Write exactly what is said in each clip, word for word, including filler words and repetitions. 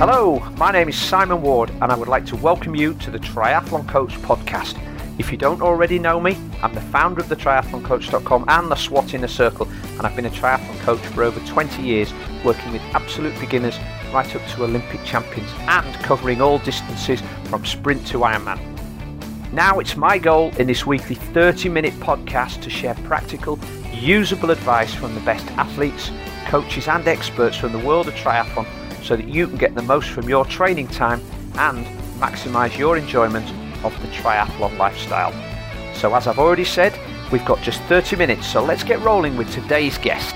Hello, my name is Simon Ward and I would like to welcome you to the Triathlon Coach podcast. If you don't already know me, I'm the founder of the triathlon coach dot com and the SWAT Inner Circle, and I've been a triathlon coach for over twenty years, working with absolute beginners right up to Olympic champions and covering all distances from sprint to Ironman. Now it's my goal in this weekly thirty minute podcast to share practical, usable advice from the best athletes, coaches and experts from the world of triathlon so that you can get the most from your training time and maximise your enjoyment of the triathlon lifestyle. So as I've already said, we've got just thirty minutes, so let's get rolling with today's guest.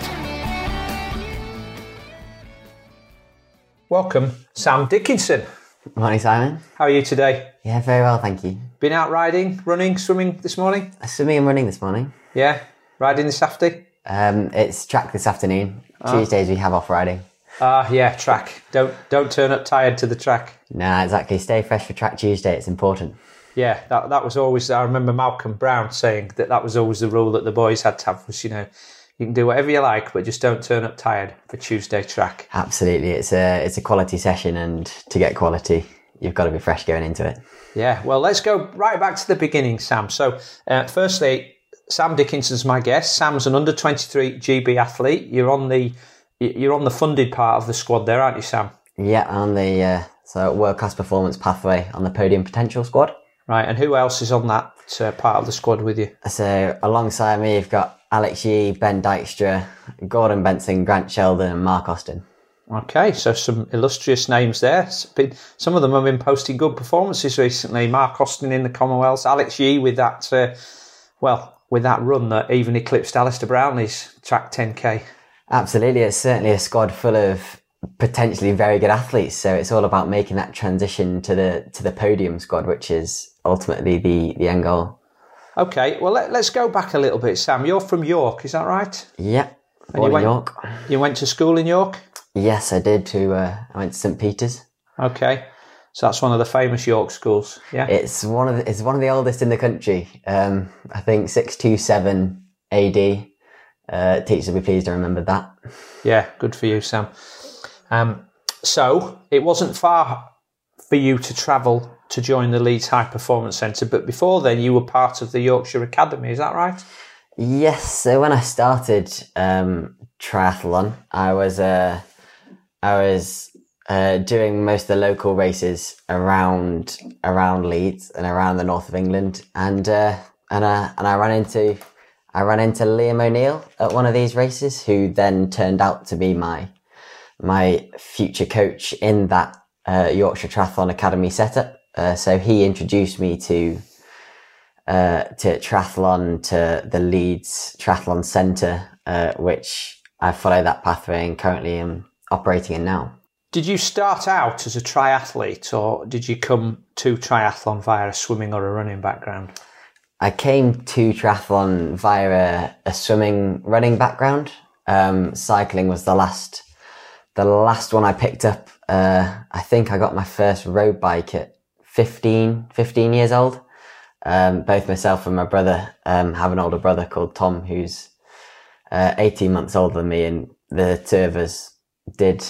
Welcome, Sam Dickinson. Morning, Simon. How are you today? Yeah, very well, thank you. Been out riding, running, swimming this morning? Swimming and running this morning. Yeah? Riding this afternoon? Um, it's track this afternoon. Oh. Tuesdays we have off riding. Ah, uh, yeah, track. Don't don't turn up tired to the track. Nah, exactly. Stay fresh for track Tuesday. It's important. Yeah, that that was always, I remember Malcolm Brown saying that that was always the rule that the boys had to have was, you know, you can do whatever you like, but just don't turn up tired for Tuesday track. Absolutely. It's a, it's a quality session, and to get quality, you've got to be fresh going into it. Yeah, well, let's go right back to the beginning, Sam. So, uh, firstly, Sam Dickinson's my guest. Sam's an under twenty-three G B athlete. You're on the you're on the funded part of the squad there, aren't you, Sam? Yeah, on the uh, so world class performance pathway on the Podium Potential squad. Right, and who else is on that uh, part of the squad with you? So alongside me, you've got Alex Yee, Ben Dykstra, Gordon Benson, Grant Sheldon, and Mark Austin. Okay, so some illustrious names there. Some of them have been posting good performances recently. Mark Austin in the Commonwealth, Alex Yee with that, uh, well, with that run that even eclipsed Alistair Brownlee's track ten K. Absolutely, it's certainly a squad full of potentially very good athletes. So it's all about making that transition to the to the podium squad, which is ultimately the, the end goal. Okay, well, let, let's go back a little bit, Sam. You're from York, is that right? Yeah, born in went, York. You went to school in York? Yes, I did. To uh, I went to St Peter's. Okay, so that's one of the famous York schools. Yeah, it's one of the, it's one of the oldest in the country. Um, I think six two seven A D. Uh, teachers will be pleased to remember that. Yeah, good for you, Sam. Um, so it wasn't far for you to travel to join the Leeds High Performance Centre, but before then you were part of the Yorkshire Academy, is that right? Yes. So when I started um, triathlon, I was uh, I was uh, doing most of the local races around around Leeds and around the north of England, and uh, and uh, and I ran into I ran into Liam O'Neill at one of these races, who then turned out to be my my future coach in that uh, Yorkshire Triathlon Academy setup. Uh, so he introduced me to uh, to triathlon, to the Leeds Triathlon Centre, uh, which I follow that pathway and currently am operating in now. Did you start out as a triathlete, or did you come to triathlon via a swimming or a running background? I came to triathlon via a, a swimming, running background. Um, cycling was the last, the last one I picked up. Uh, I think I got my first road bike at fifteen, fifteen years old. Um, both myself and my brother um, have an older brother called Tom, who's uh, eighteen months older than me, and the two of us did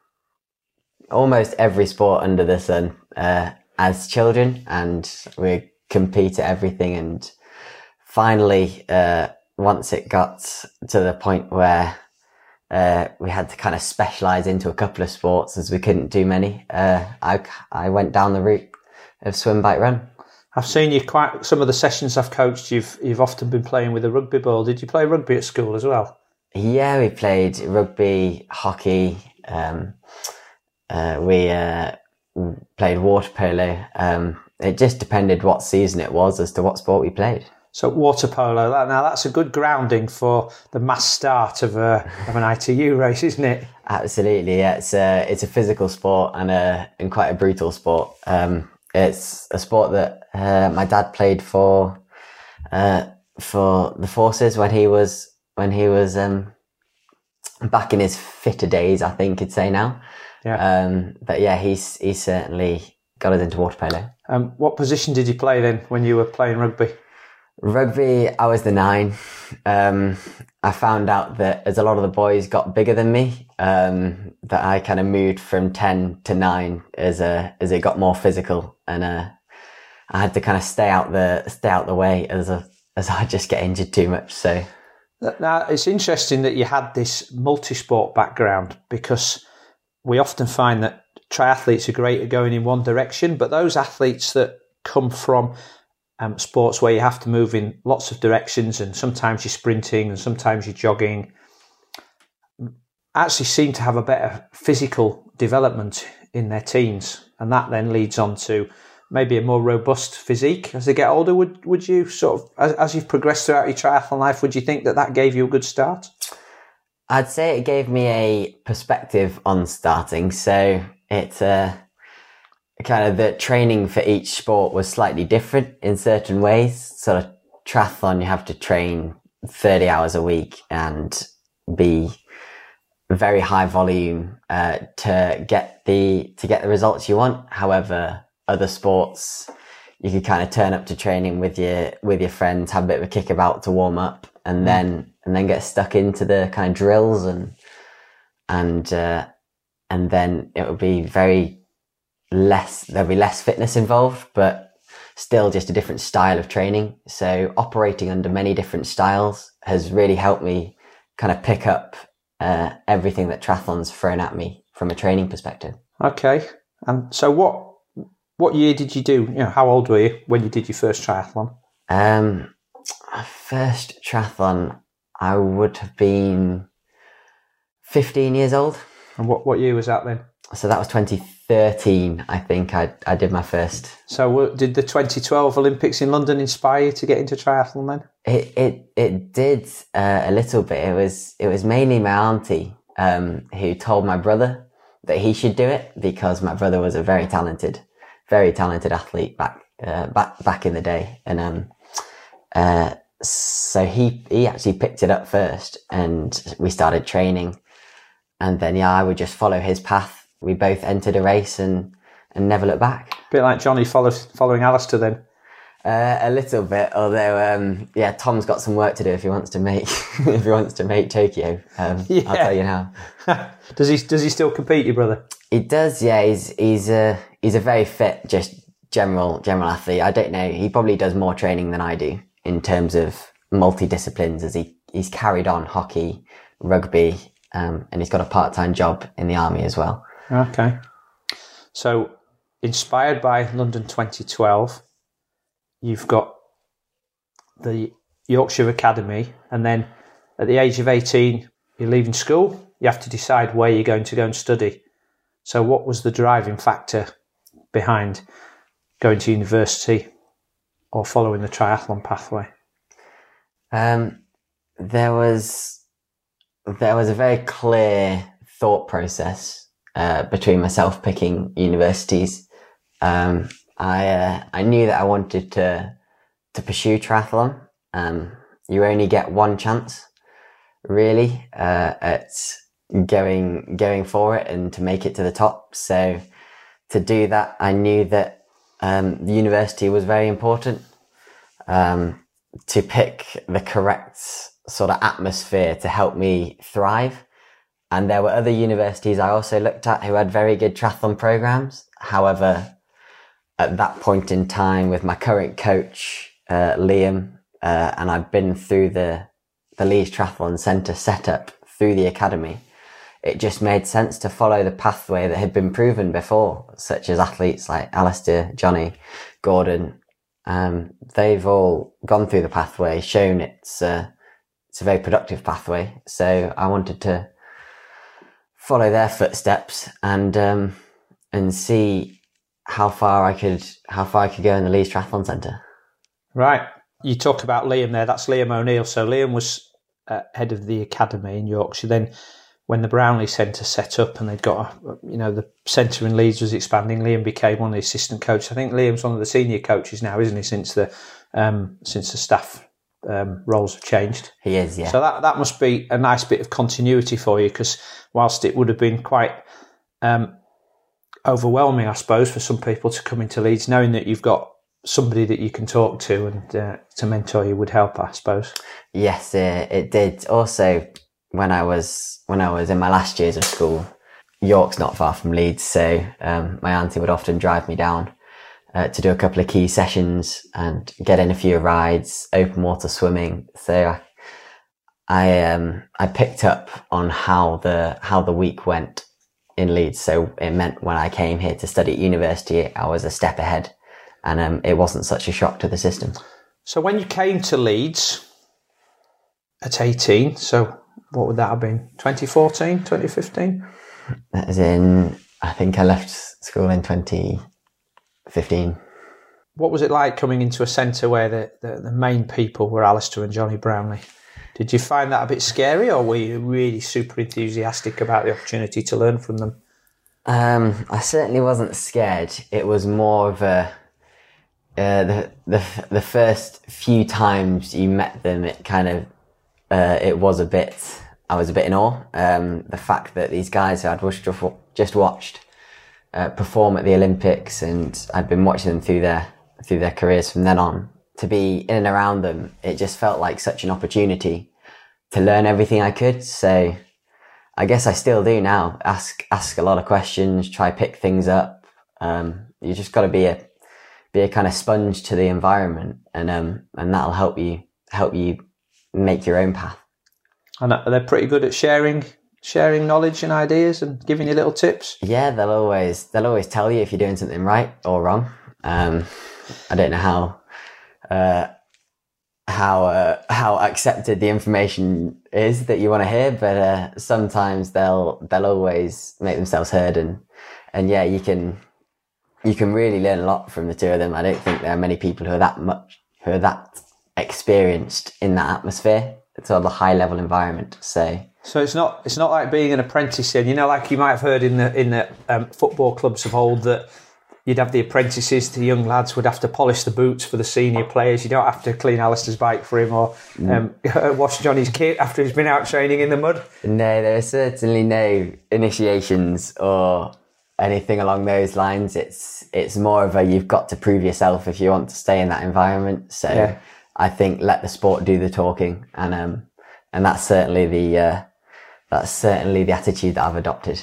almost every sport under the sun uh, as children, and we compete at everything. And finally, uh, once it got to the point where uh, we had to kind of specialise into a couple of sports, as we couldn't do many, uh, I, I went down the route of swim, bike, run. I've seen you quite, some of the sessions I've coached, you've you've often been playing with a rugby ball. Did you play rugby at school as well? Yeah, we played rugby, hockey, um, uh, we uh, played water polo. Um, it just depended what season it was as to what sport we played. So water polo, that, now that's a good grounding for the mass start of a of an I T U race, isn't it? Absolutely, yeah. It's a it's a physical sport and a and quite a brutal sport. Um, it's a sport that uh, my dad played for uh, for the forces when he was when he was um, back in his fitter days, I think you'd say now. Yeah. Um, but yeah, he's he's certainly got us into water polo. Um, what position did you play then when you were playing rugby? Rugby, I was the nine. Um, I found out that as a lot of the boys got bigger than me, um, that I kind of moved from ten to nine as a, as it got more physical, and uh, I had to kind of stay out the stay out the way as a, as I just get injured too much. So now it's interesting that you had this multi-sport background, because we often find that triathletes are great at going in one direction, but those athletes that come from um, sports where you have to move in lots of directions, and sometimes you're sprinting and sometimes you're jogging, actually seem to have a better physical development in their teens, and that then leads on to maybe a more robust physique as they get older. Would would you sort of, as, as you've progressed throughout your triathlon life, would you think that that gave you a good start? I'd say it gave me a perspective on starting. So it uh, kind of the training for each sport was slightly different in certain ways. Sort of triathlon, you have to train thirty hours a week and be very high volume uh, to get the to get the results you want. However, other sports, you could kind of turn up to training with your with your friends, have a bit of a kickabout to warm up, and then and then get stuck into the kind of drills, and and uh, and then it would be very less. There'll be less fitness involved, but still just a different style of training. So operating under many different styles has really helped me kind of pick up uh, everything that triathlon's thrown at me from a training perspective. Okay, and so what? What year did you do? You know, how old were you when you did your first triathlon? Um, first triathlon, I would have been fifteen years old. And what, what year was that then? So that was twenty thirteen, I think I I did my first. So did the twenty twelve Olympics in London inspire you to get into triathlon then? It it it did uh, a little bit. It was it was mainly my auntie um, who told my brother that he should do it, because my brother was a very talented very talented athlete back uh, back back in the day, and um uh so he he actually picked it up first, and we started training, and then yeah I would just follow his path. We both entered a race and and never looked back. A bit like Johnny follow, following Alistair then. Uh, a little bit, although um yeah Tom's got some work to do if he wants to make if he wants to make Tokyo. um yeah. I'll tell you now. does he does he still compete, your brother? He does, yeah. He's he's a he's a very fit, just general general athlete. I don't know. He probably does more training than I do in terms of multi-disciplines, as he he's carried on hockey, rugby, um, and he's got a part-time job in the army as well. Okay. So, inspired by London twenty twelve, you've got the Yorkshire Academy, and then at the age of eighteen, you're leaving school. You have to decide where you're going to go and study. So what was the driving factor behind going to university or following the triathlon pathway? Um, there was there was a very clear thought process uh, between myself picking universities. Um, I uh, I knew that I wanted to to pursue triathlon. Um, you only get one chance, really, uh, at going going for it and to make it to the top. So to do that, I knew that um, the university was very important. Um, to pick the correct sort of atmosphere to help me thrive. And there were other universities I also looked at who had very good triathlon programs. However, at that point in time with my current coach, uh, Liam, uh, and I'd been through the, the Leeds Triathlon Centre setup through the academy, it just made sense to follow the pathway that had been proven before, such as athletes like Alistair, Johnny, Gordon. Um, they've all gone through the pathway, shown it's a, it's a very productive pathway. So I wanted to follow their footsteps and um, and see how far I could how far I could go in the Leeds Triathlon Centre. Right. You talk about Liam there. That's Liam O'Neill. So Liam was uh, head of the academy in Yorkshire. Then, when the Brownlee Centre set up and they'd got, a, you know, the centre in Leeds was expanding, Liam became one of the assistant coaches. I think Liam's one of the senior coaches now, isn't he? Since the um, since the staff um, roles have changed. He is, yeah. So that that must be a nice bit of continuity for you, because whilst it would have been quite um, overwhelming, I suppose, for some people to come into Leeds, knowing that you've got somebody that you can talk to and uh, to mentor you would help, I suppose. Yes, it, it did. Also, when I was when I was in my last years of school, York's not far from Leeds, so um, my auntie would often drive me down uh, to do a couple of key sessions and get in a few rides, open water swimming. So I I, um, I picked up on how the how the week went in Leeds. So it meant when I came here to study at university, I was a step ahead, and um, it wasn't such a shock to the system. So when you came to Leeds at eighteen, so what would that have been? twenty fourteen, twenty fifteen? That was in, I think I left school in twenty fifteen. What was it like coming into a centre where the, the, the main people were Alistair and Johnny Brownlee? Did you find that a bit scary, or were you really super enthusiastic about the opportunity to learn from them? Um, I certainly wasn't scared. It was more of a, uh, the, the, the first few times you met them, it kind of, uh, it was a bit, I was a bit in awe. Um, the fact that these guys who I'd just watched uh, perform at the Olympics, and I'd been watching them through their through their careers from then on, to be in and around them, it just felt like such an opportunity to learn everything I could. So I guess I still do now. Ask ask a lot of questions, try pick things up. Um, you just got to be a be a kind of sponge to the environment, and um and that'll help you help you make your own path. And they're pretty good at sharing sharing knowledge and ideas and giving you little tips. Yeah, they'll always they'll always tell you if you're doing something right or wrong. Um, I don't know how uh, how uh, how accepted the information is that you want to hear, but uh, sometimes they'll they'll always make themselves heard, and and yeah, you can you can really learn a lot from the two of them. I don't think there are many people who are that much who are that experienced in that atmosphere. It's sort of a high level environment. So so it's not it's not like being an apprentice in, you know, like you might have heard in the in the um, football clubs of old, that you'd have the apprentices, the young lads would have to polish the boots for the senior players. You don't have to clean Alistair's bike for him, or um, wash Johnny's kit after he's been out training in the mud. No, there are certainly no initiations or anything along those lines. It's it's more of a, you've got to prove yourself if you want to stay in that environment. So yeah. I think let the sport do the talking, and um and that's certainly the uh, that's certainly the attitude that I've adopted.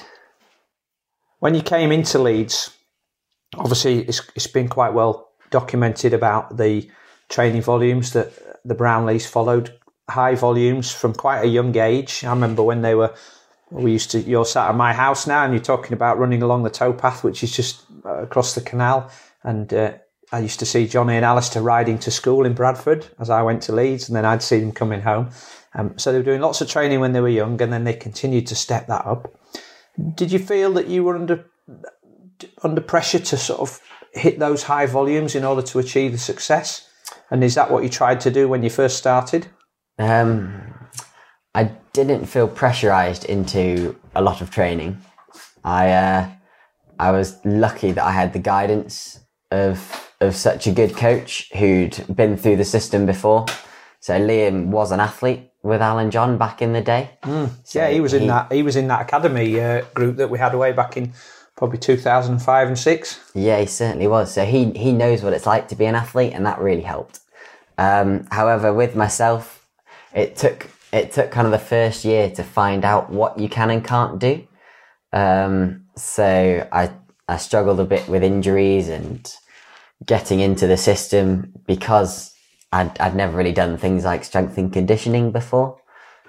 When you came into Leeds, obviously it's it's been quite well documented about the training volumes that the Brownlees followed, high volumes from quite a young age. I remember when they were, we used to, you're sat at my house now and you're talking about running along the towpath, which is just across the canal, and uh, I used to see Johnny and Alistair riding to school in Bradford as I went to Leeds, and then I'd see them coming home. Um, so they were doing lots of training when they were young, and then they continued to step that up. Did you feel that you were under under pressure to sort of hit those high volumes in order to achieve the success? And is that what you tried to do when you first started? Um, I didn't feel pressurized into a lot of training. I uh, I was lucky that I had the guidance of of such a good coach who'd been through the system before. So Liam was an athlete with Alan John back in the day. Mm. So yeah, he was in he, that. He was in that academy uh, group that we had away back in probably two thousand five and six. Yeah, he certainly was. So he he knows what it's like to be an athlete, and that really helped. Um, however, with myself, it took it took kind of the first year to find out what you can and can't do. Um, so I I struggled a bit with injuries and getting into the system because I'd I'd never really done things like strength and conditioning before.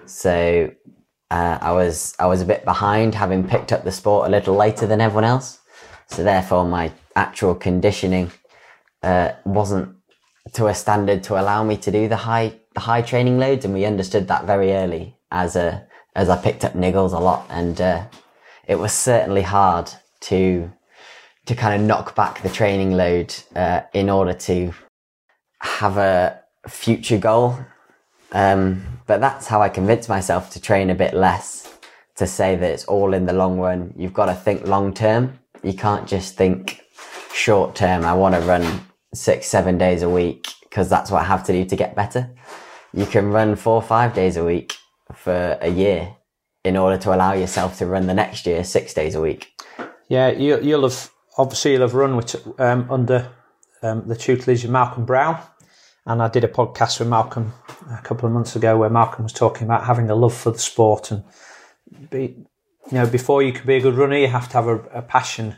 So uh, I was I was a bit behind, having picked up the sport a little later than everyone else. So therefore, my actual conditioning uh, wasn't to a standard to allow me to do the high the high training loads, and we understood that very early as a as I picked up niggles a lot, and uh, it was certainly hard to to kind of knock back the training load uh, in order to have a future goal. Um, but that's how I convinced myself to train a bit less, to say that it's all in the long run. You've got to think long term. You can't just think short term. I want to run six, seven days a week because that's what I have to do to get better. You can run four or five days a week for a year in order to allow yourself to run the next year six days a week. Yeah, you, you'll have, obviously you'll have run with, um, under um, the tutelage of Malcolm Brown. And I did a podcast with Malcolm a couple of months ago where Malcolm was talking about having a love for the sport. And, be, you know, before you can be a good runner, you have to have a, a passion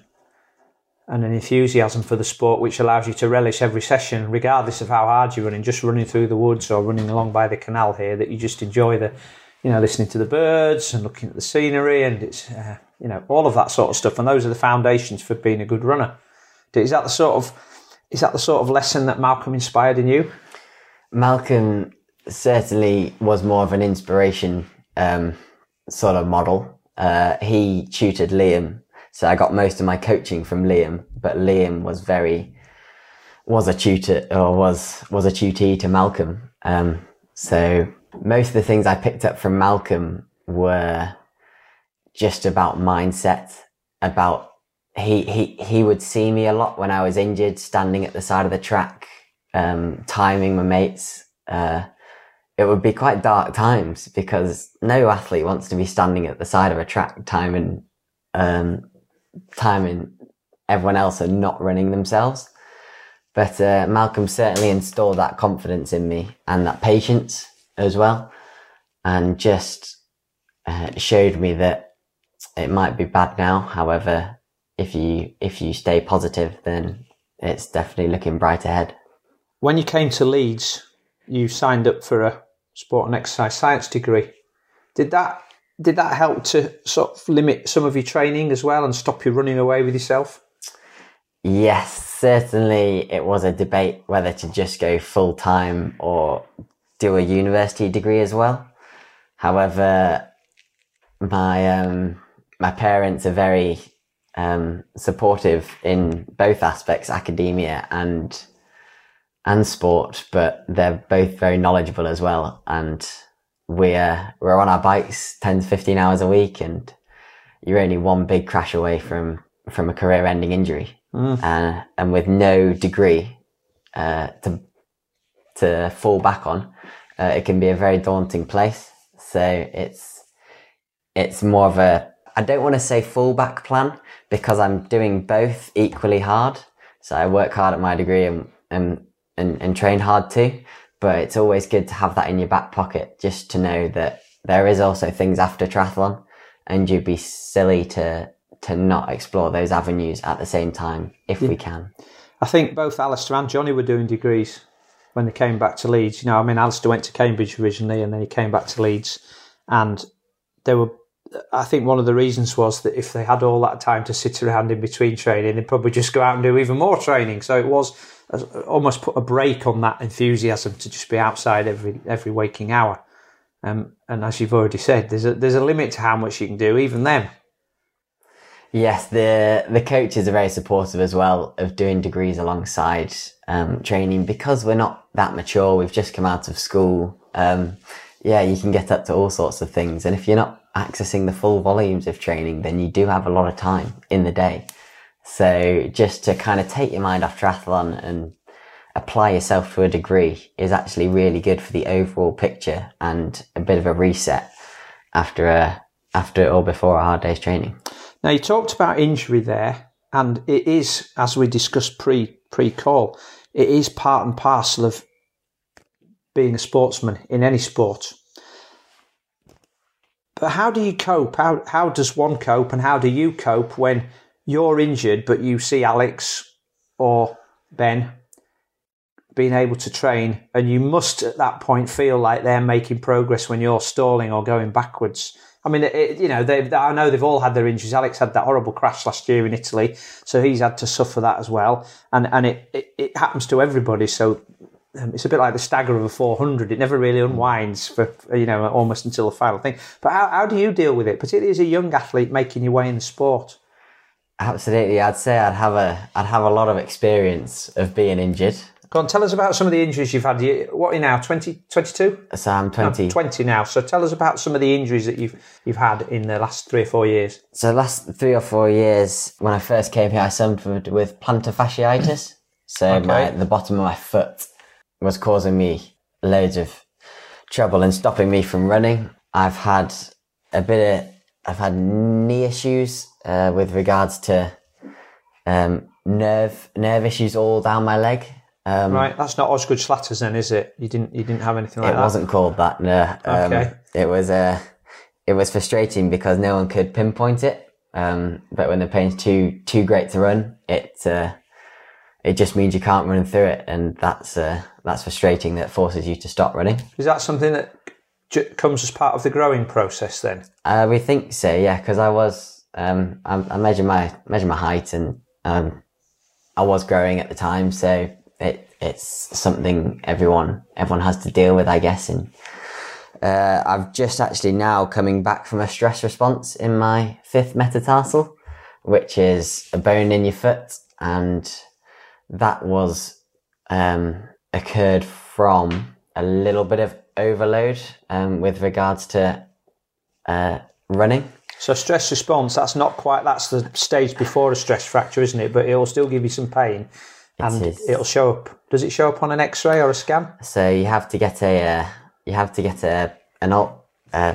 and an enthusiasm for the sport, which allows you to relish every session, regardless of how hard you're running, just running through the woods or running along by the canal here, that you just enjoy the, you know, listening to the birds and looking at the scenery, and it's, uh, you know, all of that sort of stuff. And those are the foundations for being a good runner. Is that the sort of, is that the sort of lesson that Malcolm inspired in you? Malcolm certainly was more of an inspiration um, sort of model. Uh, he tutored Liam. So I got most of my coaching from Liam, but Liam was very, was a tutor or was, was a tutee to Malcolm. Um, so most of the things I picked up from Malcolm were just about mindset, about, he, he, he would see me a lot when I was injured, standing at the side of the track, um, timing my mates. Uh, it would be quite dark times because no athlete wants to be standing at the side of a track timing, um, timing everyone else and not running themselves. But uh, Malcolm certainly installed that confidence in me and that patience as well, and just uh, showed me that it might be bad now. However, if you if you stay positive, then it's definitely looking bright ahead. When you came to Leeds, you signed up for a sport and exercise science degree. Did that Did that help to sort of limit some of your training as well and stop you running away with yourself? Yes, certainly it was a debate whether to just go full time or do a university degree as well. However, my um, my parents are very um, supportive in both aspects, academia and and sport, but they're both very knowledgeable as well. And we're we're on our bikes ten to fifteen hours a week, and you're only one big crash away from from a career-ending injury. Mm. Uh, and with no degree uh, to to fall back on, uh, it can be a very daunting place. So it's it's more of a, I don't want to say fallback plan, because I'm doing both equally hard. So I work hard at my degree and and and, and train hard too. But it's always good to have that in your back pocket, just to know that there is also things after triathlon, and you'd be silly to to not explore those avenues at the same time if yeah. we can. I think both Alistair and Johnny were doing degrees when they came back to Leeds. You know, I mean, Alistair went to Cambridge originally, and then he came back to Leeds, and they were, I think one of the reasons was that if they had all that time to sit around in between training, they'd probably just go out and do even more training. So it was almost put a break on that enthusiasm to just be outside every every waking hour. Um, and as you've already said, there's a there's a limit to how much you can do, even then. Yes, the the coaches are very supportive as well of doing degrees alongside um, training, because we're not that mature. We've just come out of school. Um, yeah, you can get up to all sorts of things, and if you're not accessing the full volumes of training, then you do have a lot of time in the day. So just to kind of take your mind off triathlon and apply yourself to a degree is actually really good for the overall picture and a bit of a reset after a after or before a hard day's training. Now, you talked about injury there, and it is, as we discussed pre pre call, it is part and parcel of being a sportsman in any sport. But how do you cope? How how does one cope, and how do you cope when you're injured, but you see Alex or Ben being able to train, and you must at that point feel like they're making progress when you're stalling or going backwards? I mean, it, you know, they I know they've all had their injuries. Alex had that horrible crash last year in Italy, so he's had to suffer that as well. And and it, it, it happens to everybody. So um, it's a bit like the stagger of a four hundred. It never really unwinds for, you know, almost until the final thing. But how, how do you deal with it, particularly as a young athlete making your way in the sport? Absolutely, I'd say I'd have a I'd have a lot of experience of being injured. Go on, tell us about some of the injuries you've had. You, what are you now, twenty, twenty-two? So I'm twenty. No, twenty now. So tell us about some of the injuries that you've you've had in the last three or four years. So last three or four years, when I first came here, I suffered with plantar fasciitis. So okay. my the bottom of my foot was causing me loads of trouble and stopping me from running. I've had a bit of, I've had knee issues uh, with regards to um, nerve nerve issues all down my leg. Um, right, that's not Osgood Schlatters then, is it? You didn't you didn't have anything like it that? It wasn't called that. No. Um, okay. It was uh, it was frustrating because no one could pinpoint it. Um, but when the pain's too too great to run, it uh, it just means you can't run through it, and that's uh, that's frustrating. That forces you to stop running. Is that something that j- comes as part of the growing process then? Uh, we think so, yeah. Because I was um, I, I measure my measure my height, and um, I was growing at the time, so it it's something everyone everyone has to deal with, I guess. And uh, I've just actually now coming back from a stress response in my fifth metatarsal, which is a bone in your foot, and that was um, occurred from a little bit of overload um, with regards to uh, running. So stress response, that's not quite, that's the stage before a stress fracture, isn't it? But it'll still give you some pain, and It is. It'll show up. Does it show up on an X-ray or a scan? So you have to get a uh, you have to get a an ult, uh,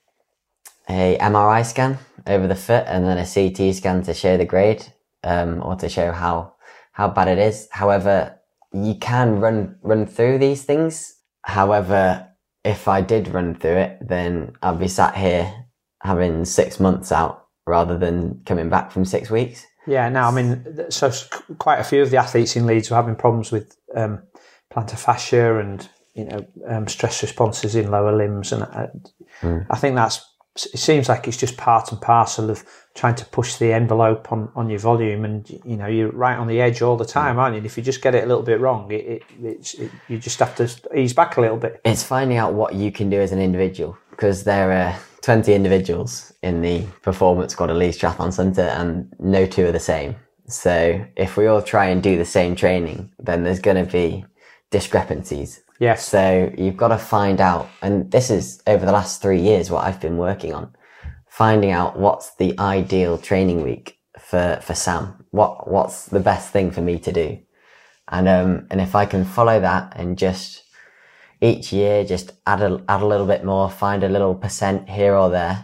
a M R I scan over the foot, and then a C T scan to show the grade um, or to show how how bad it is. However, you can run run through these things. However, if I did run through it, then I'd be sat here having six months out rather than coming back from six weeks. Yeah, now, I mean, so quite a few of the athletes in Leeds were having problems with um, plantar fascia and, you know, um, stress responses in lower limbs. And uh, mm. I think that's, it seems like it's just part and parcel of trying to push the envelope on, on your volume. And, you know, you're right on the edge all the time, mm. aren't you? And if you just get it a little bit wrong, it, it, it's, it you just have to ease back a little bit. It's finding out what you can do as an individual, because there are twenty individuals in the performance squad of Leeds Triathlon Centre and no two are the same. So if we all try and do the same training, then there's going to be discrepancies. Yes. So you've got to find out, and this is over the last three years what I've been working on, finding out what's the ideal training week for, for Sam. What what's the best thing for me to do? And um and if I can follow that and just each year just add a add a little bit more, find a little percent here or there,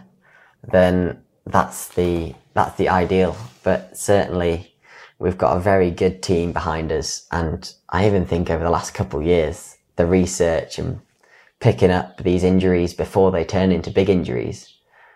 then that's the that's the ideal. But certainly we've got a very good team behind us, and I even think over the last couple of years, the research and picking up these injuries before they turn into big injuries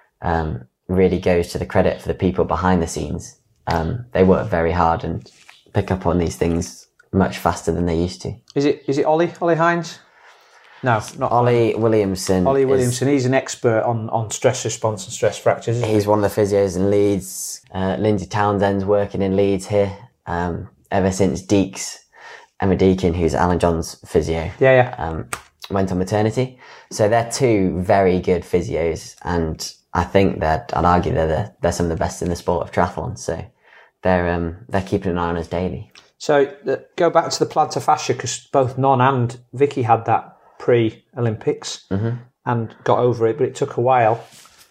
um, really goes to the credit for the people behind the scenes. Um, they work very hard and pick up on these things much faster than they used to. Is it is it Ollie Ollie Hines? No, not Ollie Williamson. Ollie Williamson. Is, he's an expert on, on stress response and stress fractures. Isn't he's he? one of the physios in Leeds. Uh, Lindsay Townsend's working in Leeds here um, ever since Deeks, Emma Deakin, who's Alan John's physio, yeah, yeah. Um, went on maternity. So they're two very good physios, and I think that I'd argue they're the, they're some of the best in the sport of triathlon. So they're um, they're keeping an eye on us daily. So uh, go back to the plantar fascia, because both Non and Vicky had that pre-Olympics mm-hmm. and got over it, but it took a while.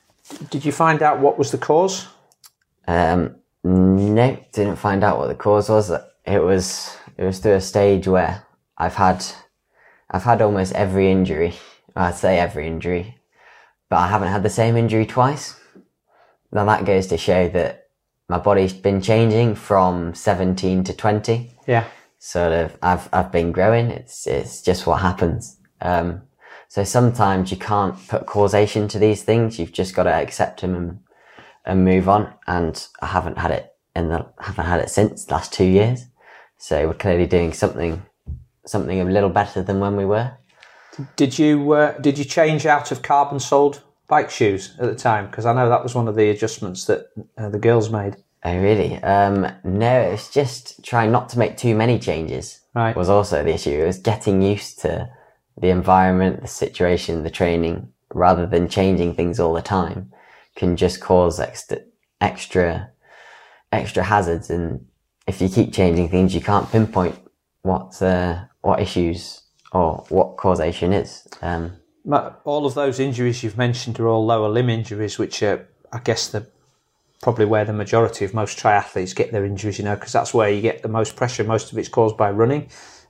Did you find out what was the cause? Um, no, didn't find out what the cause was. It was it was through a stage where I've had I've had almost every injury. I'd say every injury, but I haven't had the same injury twice. Now that goes to show that my body's been changing from seventeen to twenty. Yeah. Sort of, I've I've been growing. It's it's just what happens. Um, so sometimes you can't put causation to these things. You've just got to accept them and, and move on. And I haven't had it in the haven't had it since the last two years. So we're clearly doing something something a little better than when we were. Did you uh, did you change out of carbon soled bike shoes at the time? Because I know that was one of the adjustments that uh, the girls made. Oh really? Um, no, it's just trying not to make too many changes. Right. Was also the issue. It was getting used to the environment, the situation, the training, rather than changing things all the time, can just cause extra, extra, extra hazards. And if you keep changing things, you can't pinpoint what, uh, what issues or what causation is. Um, all of those injuries you've mentioned are all lower limb injuries, which are, I guess, the probably where the majority of most triathletes get their injuries, you know, because that's where you get the most pressure. Most of it's caused by running.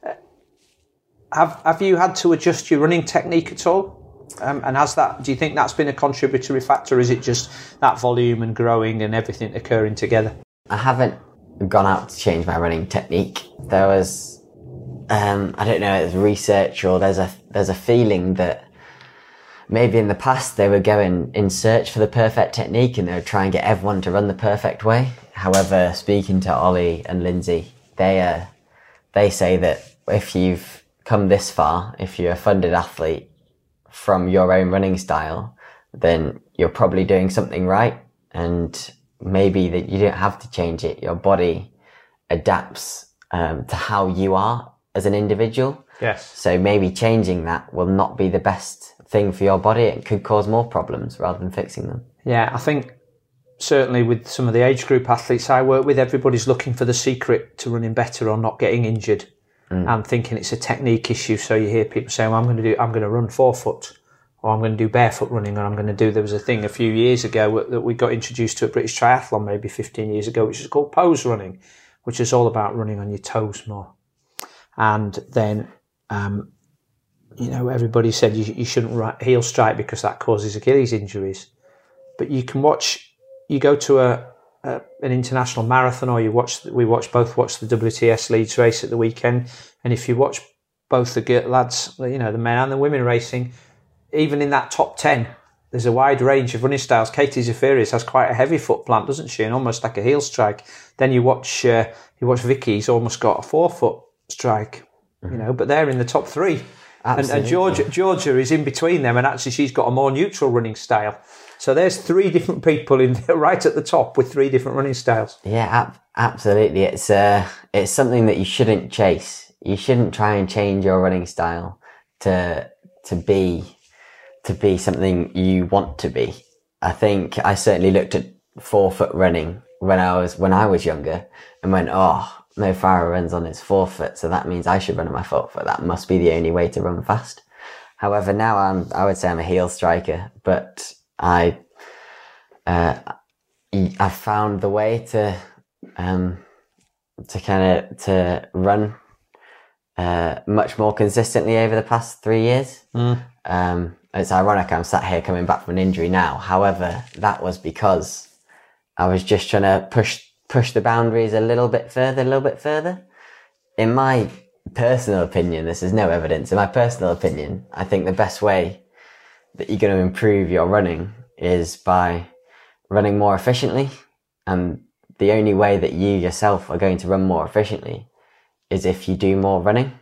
Have Have you had to adjust your running technique at all? Um, and has that? Do you think that's been a contributory factor? Or is it just that volume and growing and everything occurring together? I haven't gone out to change my running technique, there was, um, I don't know, it's research or there's a, there's a feeling that maybe in the past they were going in search for the perfect technique and they would try and get everyone to run the perfect way. However, speaking to Ollie and Lindsay, they, uh, they say that if you've come this far, if you're a funded athlete from your own running style, then you're probably doing something right. And maybe that you don't have to change it. Your body adapts um, to how you are as an individual. Yes. So maybe changing that will not be the best thing for your body. It could cause more problems rather than fixing them. Yeah, I think certainly with some of the age group athletes I work with, everybody's looking for the secret to running better or not getting injured mm. and thinking it's a technique issue. So you hear people saying, well, I'm going to do, I'm going to run forefoot, or I'm going to do barefoot running, or I'm going to do, there was a thing a few years ago that we got introduced to at British Triathlon maybe fifteen years ago, which is called pose running, which is all about running on your toes more. And then, um, you know, everybody said you, you shouldn't heel strike because that causes Achilles injuries. But you can watch, you go to a, a an international marathon, or you watch, we watch both watch the W T S Leeds race at the weekend. And if you watch both the lads, you know, the men and the women racing, even in that top ten, there's a wide range of running styles. Katie Zafiris has quite a heavy foot plant, doesn't she? And almost like a heel strike. Then you watch, uh, you watch Vicky's almost got a forefoot strike, you know, but they're in the top three. And, and Georgia, Georgia is in between them, and actually she's got a more neutral running style. So there's three different people in right at the top with three different running styles. Yeah, ab- absolutely. It's uh, it's something that you shouldn't chase. You shouldn't try and change your running style to to be to be something you want to be. I think I certainly looked at forefoot running when I was when I was younger and went, oh, Mo Farah runs on his forefoot, so that means I should run on my forefoot. That must be the only way to run fast. However, now I'm I would say I'm a heel striker, but I uh, I found the way to um to kind of to run uh, much more consistently over the past three years. Mm. Um, it's ironic I'm sat here coming back from an injury now. However, that was because I was just trying to push push the boundaries a little bit further, a little bit further. In my personal opinion, this is no evidence. In my personal opinion, I think the best way that you're going to improve your running is by running more efficiently. And the only way that you yourself are going to run more efficiently is if you do more running.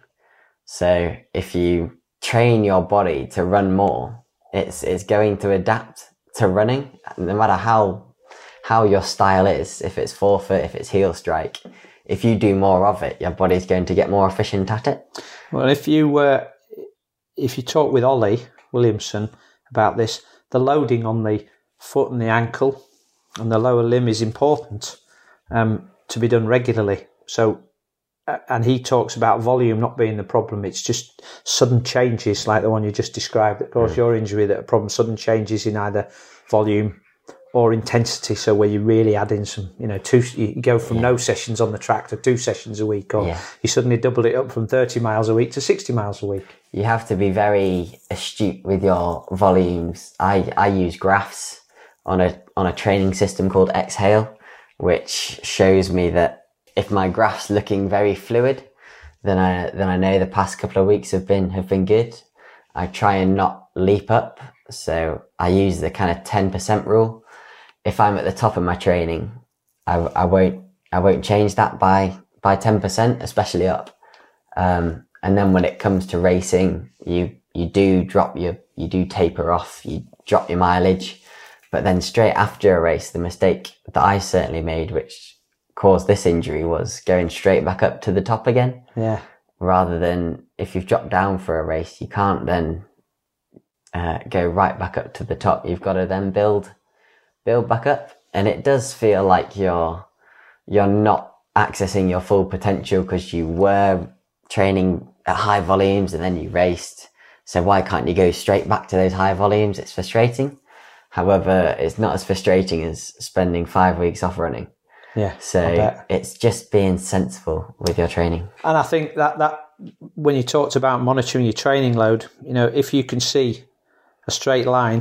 So if you train your body to run more, it's it's going to adapt to running, no matter how how your style is. If it's forefoot, if it's heel strike, if you do more of it, your body's going to get more efficient at it. Well, if you uh, if you talk with Ollie Williamson about this, the loading on the foot and the ankle and the lower limb is important um, to be done regularly. So, and he talks about volume not being the problem. It's just sudden changes like the one you just described that cause mm. your injury that are problem. Sudden changes in either volume or intensity. So where you really add in some, you know, two, you go from yeah. no sessions on the track to two sessions a week, or yeah. you suddenly double it up from thirty miles a week to sixty miles a week. You have to be very astute with your volumes. I, I use graphs on a, on a training system called Exhale, which shows me that if my graph's looking very fluid, then I, then I know the past couple of weeks have been, have been good. I try and not leap up. So I use the kind of ten percent rule. If I'm at the top of my training, I, I won't, I won't change that by, by ten percent, especially up. Um, and then when it comes to racing, you, you do drop your, you do taper off, you drop your mileage, but then straight after a race, the mistake that I certainly made, which caused this injury, was going straight back up to the top again. Yeah. Rather than, if you've dropped down for a race, you can't then, uh, go right back up to the top. You've got to then build, build back up. And it does feel like you're, you're not accessing your full potential because you were training at high volumes and then you raced. So why can't you go straight back to those high volumes? It's frustrating. However, it's not as frustrating as spending five weeks off running. Yeah. So it's just being sensible with your training. And I think that, that when you talked about monitoring your training load, you know, if you can see a straight line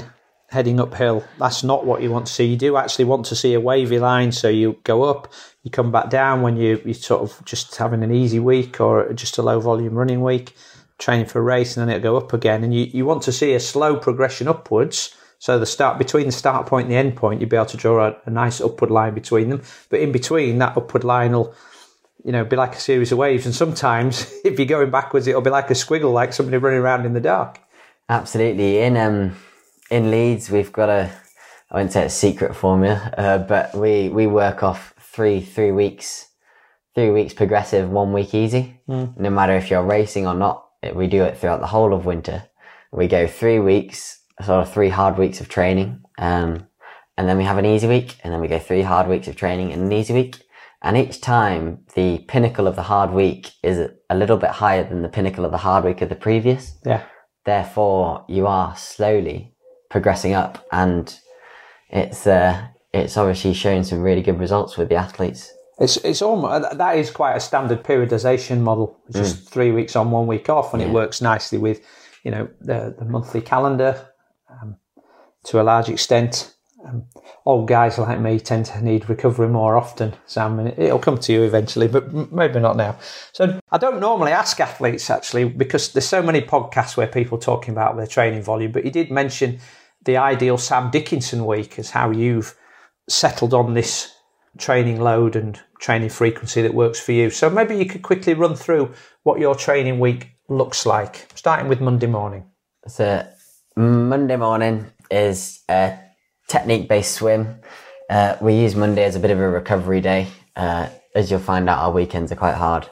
heading uphill. That's not what you want to see. You do actually want to see a wavy line, so you go up, you come back down when you, you're sort of just having an easy week or just a low volume running week, training for a race, and then it'll go up again. And you, you want to see a slow progression upwards. So the start between the start point and the end point, you'll be able to draw a, a nice upward line between them. But in between, that upward line will, you know, be like a series of waves. And sometimes if you're going backwards, it'll be like a squiggle, like somebody running around in the dark. Absolutely. In um in Leeds, we've got a, I wouldn't say a secret formula, uh, but we, we work off three three weeks, three weeks progressive, one week easy. Mm. No matter if you're racing or not, it, we do it throughout the whole of winter. We go three weeks, sort of three hard weeks of training, um, and then we have an easy week, and then we go three hard weeks of training and an easy week. And each time, the pinnacle of the hard week is a little bit higher than the pinnacle of the hard week of the previous. Yeah. Therefore, you are slowly progressing up, and it's uh, it's obviously showing some really good results with the athletes. It's it's almost, that is quite a standard periodization model, just mm. three weeks on, one week off, and yeah. it works nicely with, you know, the the monthly calendar um, to a large extent. Um, old guys like me tend to need recovery more often, Sam, and it'll come to you eventually, but maybe not now. So I don't normally ask athletes, actually, because there's so many podcasts where people are talking about their training volume, but you did mention the ideal Sam Dickinson week as how you've settled on this training load and training frequency that works for you. So maybe you could quickly run through what your training week looks like, starting with Monday morning. So Monday morning is a technique-based swim. Uh, we use Monday as a bit of a recovery day. Uh, as you'll find out, our weekends are quite hard.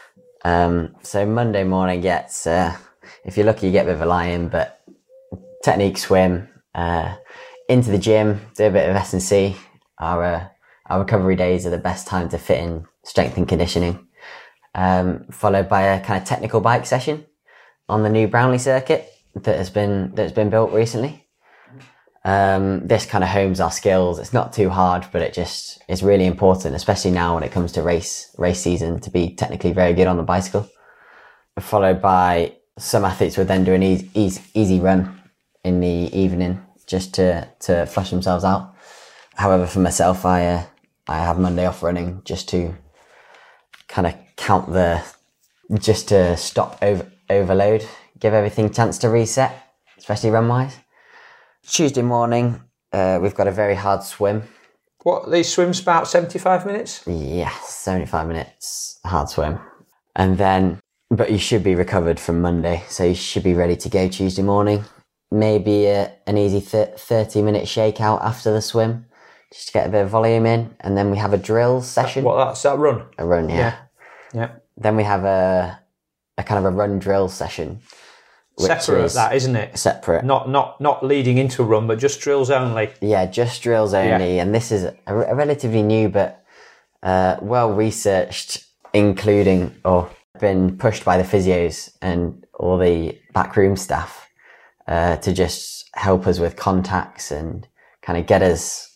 Um, so Monday morning gets, uh, if you're lucky, you get a bit of a lie-in, but technique swim, uh, into the gym, do a bit of S and C. Our, uh, our recovery days are the best time to fit in strength and conditioning. Um, followed by a kind of technical bike session on the new Brownlee circuit that has been, that's been built recently. Um, this kind of hones our skills. It's not too hard, but it just is really important, especially now when it comes to race, race season, to be technically very good on the bicycle. Followed by some athletes would then do an easy, easy, easy run in the evening just to, to flush themselves out. However, for myself, I, uh, I have Monday off running just to kind of count the, just to stop over, overload, give everything a chance to reset, especially run wise. Tuesday morning, uh, we've got a very hard swim. What, these swims about seventy-five minutes? Yes, seventy-five minutes, hard swim. And then, but you should be recovered from Monday, so you should be ready to go Tuesday morning. Maybe a, an easy thirty minute shakeout after the swim, just to get a bit of volume in. And then we have a drill session. What, that's that run? A run, yeah. Yeah. yeah. Then we have a, a kind of a run drill session. Separate is that, isn't it? Separate. Not not not leading into a run, but just drills only. Yeah, just drills only. Yeah. And this is a, a relatively new but uh, well-researched, including, or been pushed by the physios and all the backroom staff uh, to just help us with contacts and kind of get us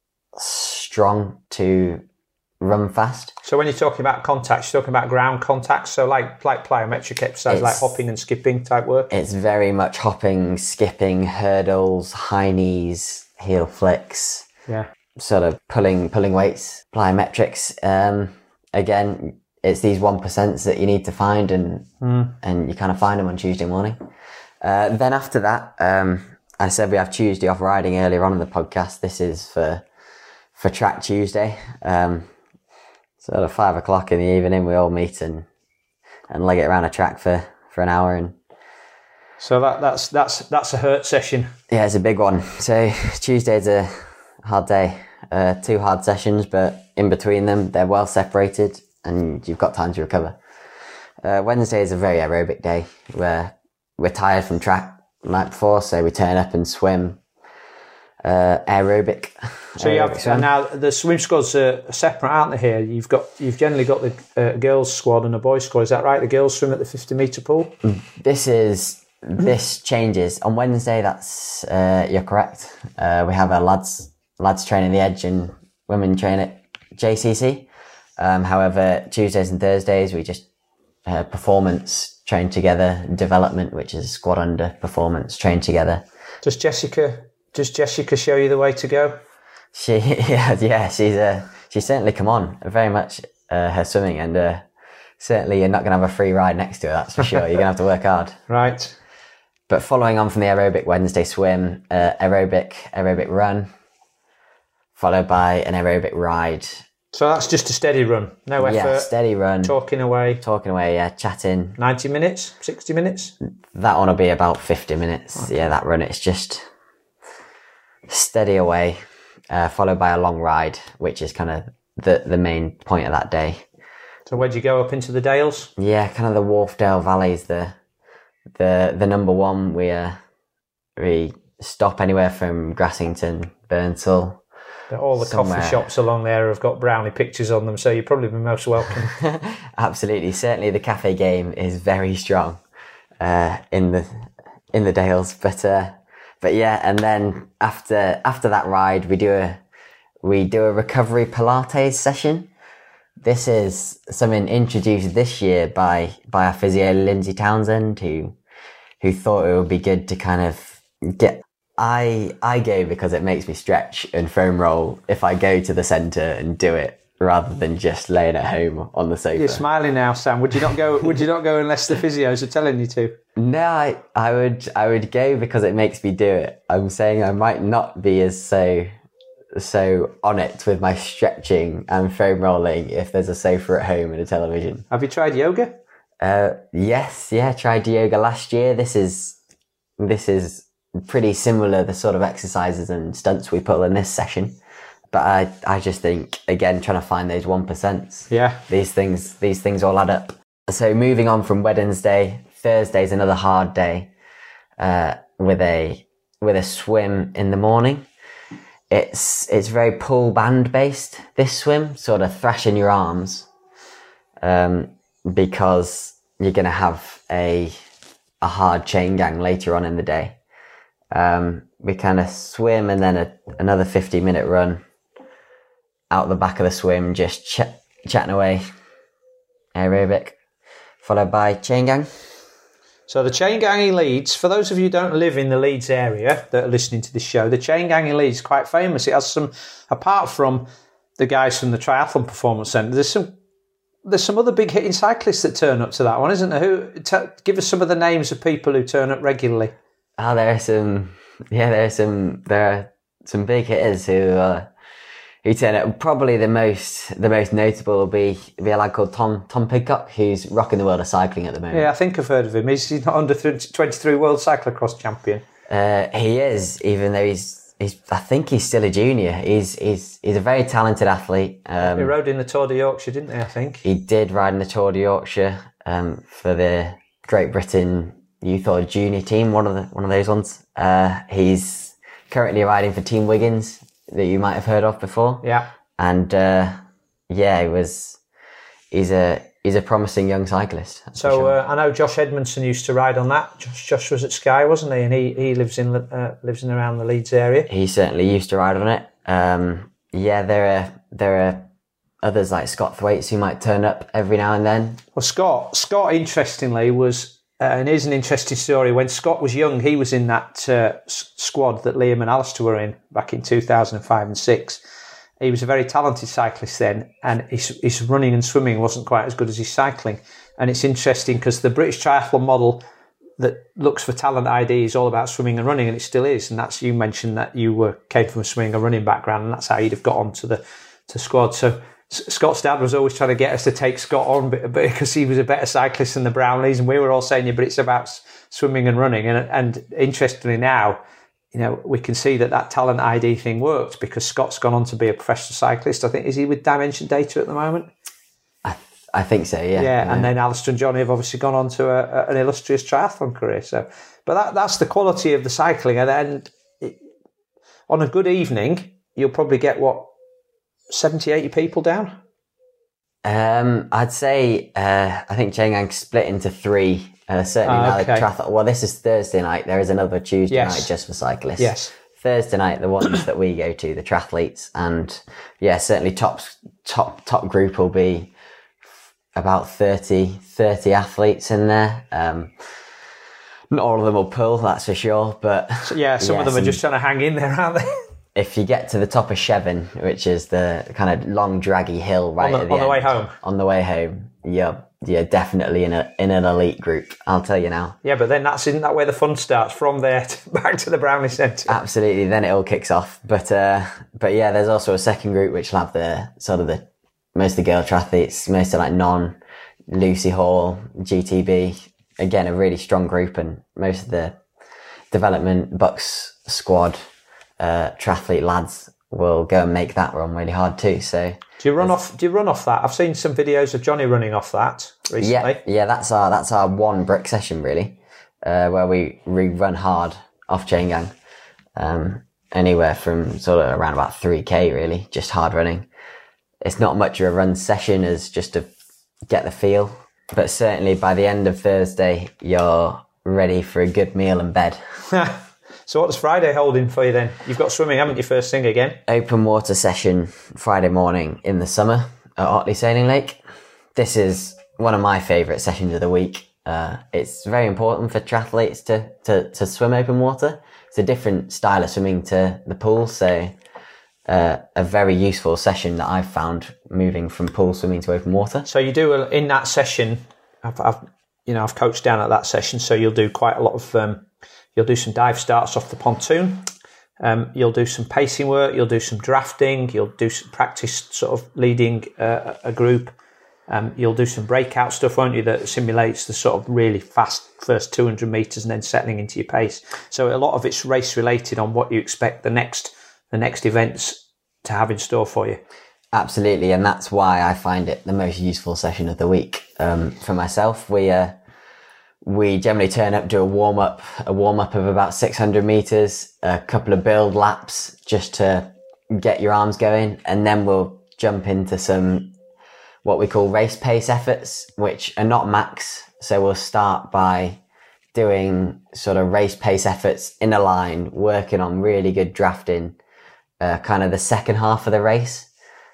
strong to run fast. So when you're talking about contacts, you're talking about ground contacts, so like like plyometric exercise, it's, like hopping and skipping type work? It's very much hopping, skipping, hurdles, high knees, heel flicks, yeah, sort of pulling pulling weights, plyometrics. Um, again, it's these one percents that you need to find, and mm. and you kind of find them on Tuesday morning. Uh, then after that, um, I said we have Tuesday off riding earlier on in the podcast. This is for for Track Tuesday. Um, Sort of five o'clock in the evening, we all meet and and leg it around a track for, for an hour. And so that that's that's that's a hurt session. Yeah, it's a big one. So Tuesday's a hard day. Uh, two hard sessions, but in between them, they're well separated, and you've got time to recover. Uh, Wednesday is a very aerobic day where we're tired from track the night before, so we turn up and swim. Uh, aerobic. So you have swim. Now the swim squads are separate, aren't they? Here you've got you've generally got the uh, girls squad and a boys squad. Is that right? The girls swim at the fifty metre pool. This is this changes on Wednesday. That's uh, you're correct. Uh, we have our lads lads training the edge and women train at J C C. Um, however, Tuesdays and Thursdays we just uh, performance train together. Development, which is squad under performance, train together. Does Jessica does Jessica show you the way to go? She, yeah, yeah, she's uh, she's certainly come on very much uh, her swimming, and uh, certainly you're not going to have a free ride next to her, that's for sure. You're going to have to work hard. Right. But following on from the aerobic Wednesday swim, uh, aerobic aerobic run, followed by an aerobic ride. So that's just a steady run, no effort. Yeah, steady run. Talking away. Talking away, yeah, chatting. ninety minutes, sixty minutes? That one will be about fifty minutes. Okay. Yeah, that run, it's just steady away, uh, followed by a long ride, which is kind of the, the main point of that day. So where'd you go, up into the Dales? Yeah, kind of the Wharfdale Valley's the the the number one. We uh, we stop anywhere from Grassington, Burnsall. All the somewhere. Coffee shops along there have got brownie pictures on them, so you're probably be most welcome. Absolutely, certainly the cafe game is very strong uh, in the in the Dales. But uh, but yeah, and then after after that ride, we do a we do a recovery Pilates session. This is something introduced this year by by our physio Lindsay Townsend, who who thought it would be good to kind of get. I I go because it makes me stretch and foam roll if I go to the centre and do it, rather than just laying at home on the sofa. You're smiling now, Sam. Would you not go? Would you not go unless the physios are telling you to? No, I, I would I would go because it makes me do it. I'm saying I might not be as so so on it with my stretching and foam rolling if there's a sofa at home and a television. Have you tried yoga? Uh, yes, yeah, tried yoga last year. This is this is. pretty similar, the sort of exercises and stunts we pull in this session. But I, I just think, again, trying to find those one percents. Yeah. These things, these things all add up. So moving on from Wednesday, Thursday's another hard day, uh, with a, with a swim in the morning. It's, it's very pull band based, this swim, sort of thrashing your arms, um, because you're going to have a, a hard chain gang later on in the day. Um, we kind of swim and then a, another fifty minute run out the back of the swim, just ch- chatting away, aerobic, followed by chain gang. So the chain gang in Leeds, for those of you who don't live in the Leeds area that are listening to this show, the chain gang in Leeds is quite famous. It has some, apart from the guys from the Triathlon Performance Centre, there's some there's some other big hitting cyclists that turn up to that one, isn't there? Who t- give us some of the names of people who turn up regularly. Oh, there are some, yeah, there are some, there are some big hitters who, uh, who turn up. Probably the most, the most notable will be, be a lad called Tom, Tom Pidcock, who's rocking the world of cycling at the moment. Yeah, I think I've heard of him. He's, he's not under twenty-three world cyclocross champion. Uh, he is, even though he's, he's, I think he's still a junior. He's, he's, he's a very talented athlete. Um, he rode in the Tour de Yorkshire, didn't he, I think? He did ride in the Tour de Yorkshire, um, for the Great Britain youth or junior team, one of the one of those ones. Uh, he's currently riding for Team Wiggins, that you might have heard of before. Yeah. And uh, yeah, he was. He's a he's a promising young cyclist. So sure. uh, I know Josh Edmondson used to ride on that. Josh, Josh was at Sky, wasn't he? And he he lives in uh, lives in around the Leeds area. He certainly used to ride on it. Um, yeah, there are there are others like Scott Thwaites who might turn up every now and then. Well, Scott Scott interestingly was. Uh, and here's an interesting story. When Scott was young, he was in that uh, s- squad that Liam and Alistair were in back in two thousand five and six. He was a very talented cyclist then, and his, his running and swimming wasn't quite as good as his cycling. And it's interesting because the British triathlon model that looks for talent I D is all about swimming and running, and it still is. And that's, you mentioned that you were came from a swimming and running background, and that's how you'd have got onto the to squad. So Scott's dad was always trying to get us to take Scott on because he was a better cyclist than the Brownlees, and we were all saying, yeah, but it's about swimming and running. And and interestingly now, you know, we can see that that talent I D thing worked because Scott's gone on to be a professional cyclist. I think, is he with Dimension Data at the moment? I, th- I think so, yeah. yeah. Yeah, and yeah. then Alistair and Johnny have obviously gone on to a, a, an illustrious triathlon career. So, but that that's the quality of the cycling. And, and it, on a good evening, you'll probably get, what, seventy, eighty people down? Um, I'd say, uh, I think Chain Gang split into three. Uh, certainly oh, now okay. the triathlon. Well, this is Thursday night. There is another Tuesday yes. night just for cyclists. Yes. Thursday night, the ones that we go to, the triathletes, and yeah, certainly top top top group will be about thirty, thirty athletes in there. Um, Not all of them will pull, that's for sure. But so, yeah, some yeah, of them some, are just trying to hang in there, aren't they? If you get to the top of Shevin, which is the kind of long, draggy hill right on the, at the on end, the way home, on the way home, you're you're definitely in a in an elite group. I'll tell you now. Yeah, but then that's isn't that where the fun starts? From there to, back to the Brownlee Centre. Absolutely. Then it all kicks off. But uh, but yeah, there's also a second group which will have the sort of the most of the girl triathletes, most of like non Lucy Hall, G T B. Again, a really strong group, and most of the development Bucks squad uh, triathlete lads will go and make that run really hard too. So do you run off? Do you run off that? I've seen some videos of Johnny running off that recently. Yeah, yeah, that's our that's our one brick session really, uh, where we, we run hard off chain gang, um, anywhere from sort of around about three K really, just hard running. It's not much of a run session as just to get the feel, but certainly by the end of Thursday, you're ready for a good meal and bed. So what does Friday hold in for you then? You've got swimming, haven't you, first thing again? Open water session Friday morning in the summer at Otley Sailing Lake. This is one of my favourite sessions of the week. Uh, it's very important for triathletes to, to, to swim open water. It's a different style of swimming to the pool, so uh, a very useful session that I've found moving from pool swimming to open water. So you do, in that session, I've, I've you know, I've coached down at that session, so you'll do quite a lot of... Um, You'll do some dive starts off the pontoon. Um, you'll do some pacing work. You'll do some drafting. You'll do some practice sort of leading uh, a group. Um, you'll do some breakout stuff, won't you, that simulates the sort of really fast first two hundred metres and then settling into your pace. So a lot of it's race related on what you expect the next the next events to have in store for you. Absolutely, and that's why I find it the most useful session of the week. Um, for myself, we... Uh, We generally turn up, do a warm up, a warm up of about six hundred meters, a couple of build laps just to get your arms going. And then we'll jump into some, what we call race pace efforts, which are not max. So we'll start by doing sort of race pace efforts in a line, working on really good drafting, uh, kind of the second half of the race.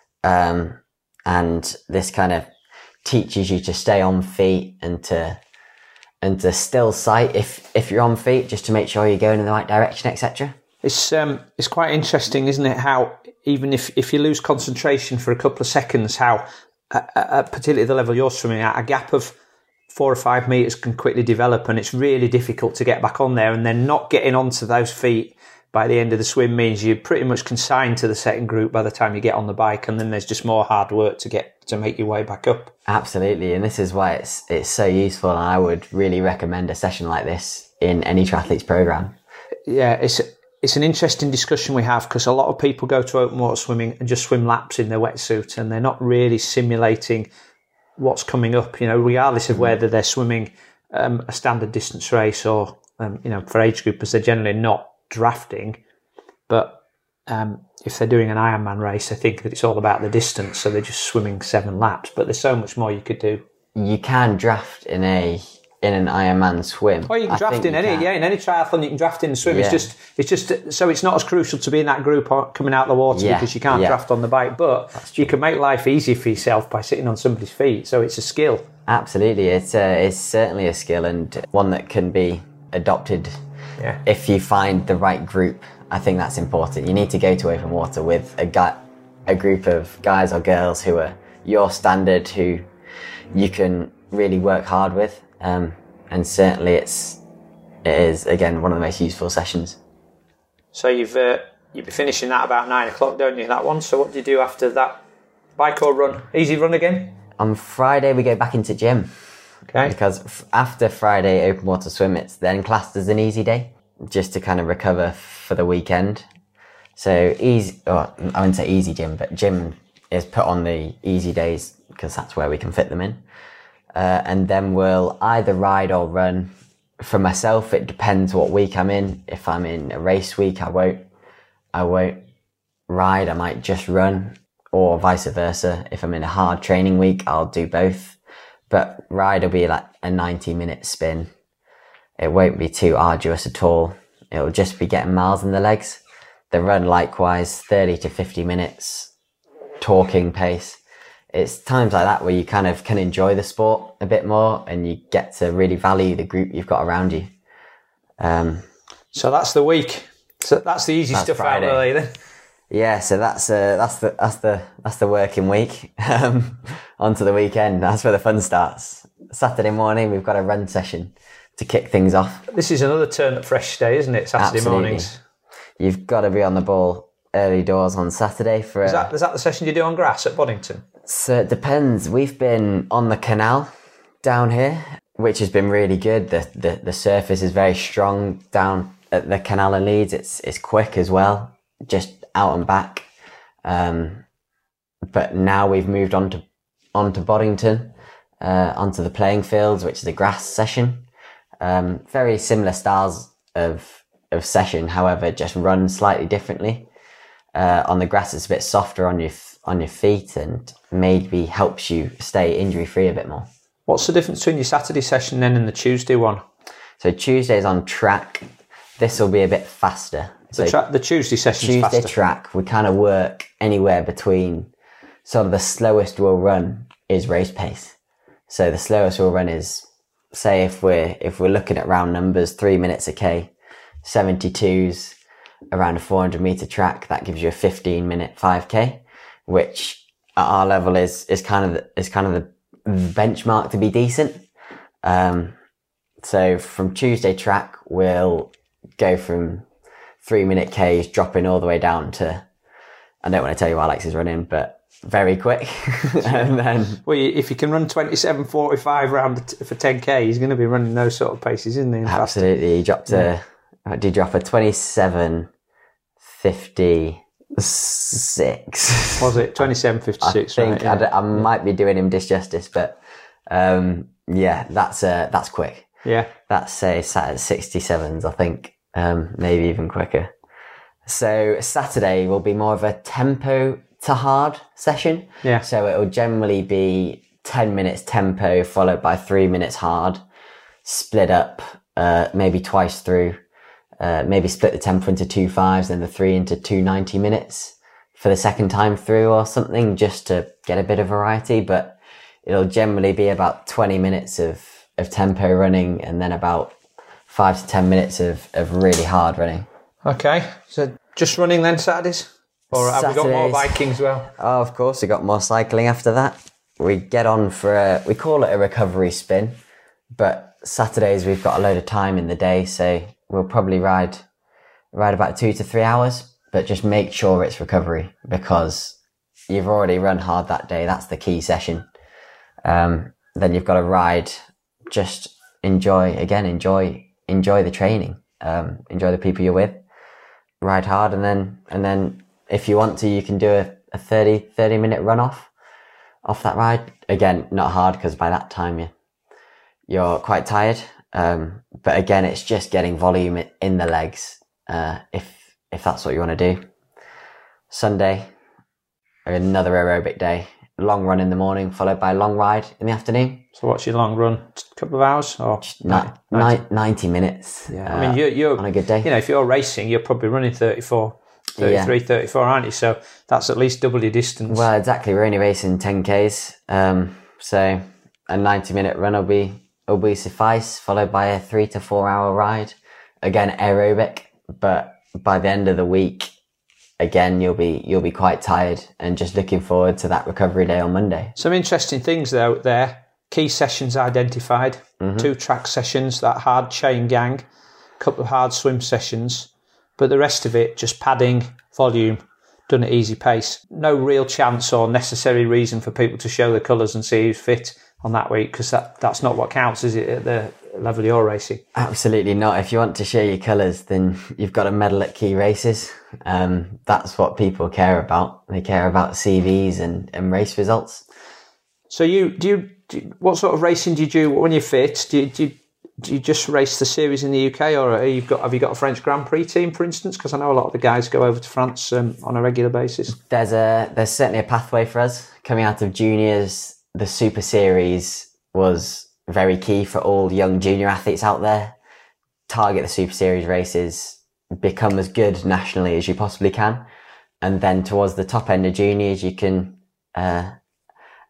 Um, and this kind of teaches you to stay on feet and to, and to still sight if if you're on feet, just to make sure you're going in the right direction, et cetera. It's um it's quite interesting, isn't it? How even if, if you lose concentration for a couple of seconds, how at, at particularly the level you're swimming at, a gap of four or five meters can quickly develop, and it's really difficult to get back on there. And then not getting onto those feet by the end of the swim means you're pretty much consigned to the second group by the time you get on the bike, and then there's just more hard work to get to make your way back up. Absolutely, and this is why it's it's so useful, and I would really recommend a session like this in any triathletes program. Yeah, it's it's an interesting discussion we have, because a lot of people go to open water swimming and just swim laps in their wetsuit, and they're not really simulating what's coming up, you know, regardless of whether they're swimming um, a standard distance race or, um, you know, for age groupers, they're generally not drafting. But um, if they're doing an Ironman race, I think that it's all about the distance, so they're just swimming seven laps. But there's so much more you could do. You can draft in a in an Ironman swim. Oh, you can draft in any, can. yeah, in any triathlon you can draft in the swim. Yeah. It's just, it's just, so it's not as crucial to be in that group or coming out of the water yeah. because you can't yeah. draft on the bike. But you can make life easier for yourself by sitting on somebody's feet. So it's a skill. Absolutely, it's a, it's certainly a skill, and one that can be adopted yeah. if you find the right group. I think that's important. You need to go to open water with a guy, a group of guys or girls who are your standard, who you can really work hard with. Um, and certainly it's, it is, again, one of the most useful sessions. So you've, uh, you'll be finishing that about nine o'clock, don't you, that one? So what do you do after that? Bike or run? Easy run again? On Friday, we go back into gym. Okay. Because f- after Friday open water swim, it's then classed as an easy day, just to kind of recover for the weekend. So easy, or I wouldn't say easy gym, but gym is put on the easy days because that's where we can fit them in. Uh, and then we'll either ride or run. For myself, it depends what week I'm in. If I'm in a race week, I won't, I won't ride. I might just run, or vice versa. If I'm in a hard training week, I'll do both. But ride will be like a ninety minute spin. It won't be too arduous at all. It'll just be getting miles in the legs. The run, likewise, thirty to fifty minutes, talking pace. It's times like that where you kind of can enjoy the sport a bit more, and you get to really value the group you've got around you. Um, so that's the week. So that's the easy That's stuff Friday. out of the way then. yeah, so that's uh, that's the that's the that's the working week. Um, onto the weekend. That's where the fun starts. Saturday morning, we've got a run session to kick things off. This is another turn up fresh day, isn't it? Saturday Absolutely. mornings. You've got to be on the ball early doors on Saturday for. Is A, that is that the session you do on grass at Boddington? So it depends. We've been on the canal down here, which has been really good. The the, the surface is very strong down at the canal in Leeds. It's it's quick as well, just out and back. Um, but now we've moved on to onto Boddington, uh, onto the playing fields, which is a grass session. Um, very similar styles of of session, however, just run slightly differently. Uh, on the grass, it's a bit softer on your on your feet and maybe helps you stay injury free a bit more. What's the difference between your Saturday session then and the Tuesday one? So Tuesday's on track. This will be a bit faster. So The, tra- the Tuesday session's Tuesday faster. track, we kind of work anywhere between sort of the slowest we'll run is race pace. So the slowest we'll run is, say if we're if we're looking at round numbers, three minutes a k, seventy-twos around a four hundred meter track. That gives you a fifteen minute five k, which at our level is is kind of the, is kind of the benchmark to be decent. Um, so from Tuesday track, we'll go from three minute Ks dropping all the way down to, I don't want to tell you what Alex is running, but very quick. And then, Well, you- if you can run twenty-seven forty-five round the t- for ten k, he's going to be running those sort of paces, isn't he? in faster? absolutely, he dropped a, did he drop a twenty-seven fifty-six? Was it twenty-seven I fifty-six? think right, yeah. I, d- I might be doing him disjustice, but um, yeah, that's uh, that's quick. yeah. That's say sat at sixty-sevens, I think, um, maybe even quicker. So Saturday will be more of a tempo to hard session. Yeah. So it will generally be ten minutes tempo followed by three minutes hard, split up, uh, maybe twice through, uh, maybe split the tempo into two fives and the three into two ninety minutes for the second time through or something, just to get a bit of variety. But it'll generally be about twenty minutes of, of tempo running and then about five to ten minutes of, of really hard running. Okay. So just running then Saturdays? Or have we got more Saturdays. biking as well? Oh, of course, we got more cycling after that. We get on for a, we call it a recovery spin, but Saturdays we've got a load of time in the day, so we'll probably ride, ride about two to three hours, but just make sure it's recovery because you've already run hard that day. That's the key session. Um, then you've got to ride, just enjoy, again, enjoy, enjoy the training, um, enjoy the people you're with, ride hard. And then, and then if you want to, you can do a, a thirty, thirty minute run off, off that ride. Again, not hard because by that time you, you're quite tired. Um, but again, it's just getting volume in the legs. Uh, if, if that's what you want to do. Sunday, another aerobic day, long run in the morning, followed by a long ride in the afternoon. So what's your long run? A couple of hours? Or Ni- ni- ninety minutes. Yeah. uh, I mean, you're, you're on a good day. You know, if you're racing, you're probably running thirty-four, thirty-three, Yeah. thirty-four, aren't you? So that's at least double your distance. Well, exactly. We're only racing ten Ks. Um, so a ninety minute run will be, will be suffice, followed by a three to four hour ride. Again, aerobic, but by the end of the week, again, you'll be, you'll be quite tired and just looking forward to that recovery day on Monday. Some interesting things though there. Key sessions identified, Mm-hmm. two track sessions, that hard chain gang, a couple of hard swim sessions, but the rest of it just padding, volume, done at easy pace. No real chance or necessary reason for people to show their colours and see who's fit on that week, because that, that's not what counts, is it, at the level you're racing? Absolutely not. If you want to show your colours, then you've got to medal at key races. Um, that's what people care about. They care about C Vs and, and race results. So you do you, do you what sort of racing do you do when you're fit? Do you, do you, do you just race the series in the U K, or are you got have you got a French Grand Prix team, for instance? Because I know a lot of the guys go over to France um, on a regular basis. There's a there's certainly a pathway for us coming out of juniors. The Super Series was very key for all young junior athletes out there. Target the Super Series races, become as good nationally as you possibly can, and then towards the top end of juniors, you can uh,